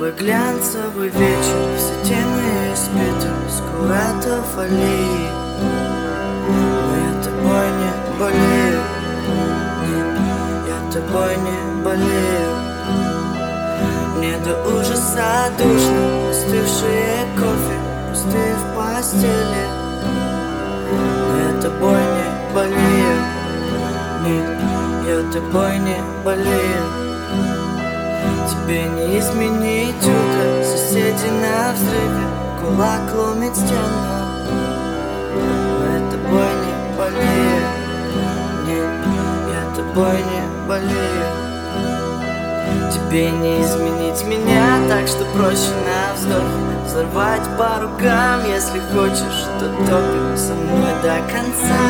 Твой глянцевый вечер, все темы избиты, скуратов аллеи. Но я тобой не болею, нет, я тобой не болею. Мне до ужаса душно, остывшие кофе, пустые в постели. Но я тобой не болею, нет, я тобой не болею. Тебе не изменить утро, соседи на взрыве, кулак ломит стену. Но я тобой не болею, нет, я тобой не болею. Тебе не изменить меня, так что проще на вздох взорвать по рукам. Если хочешь, то топи со мной до конца.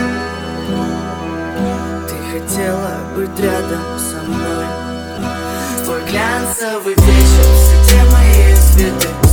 Ты хотела быть рядом со мной. Твой глянцевый вечер, все те мои цветы,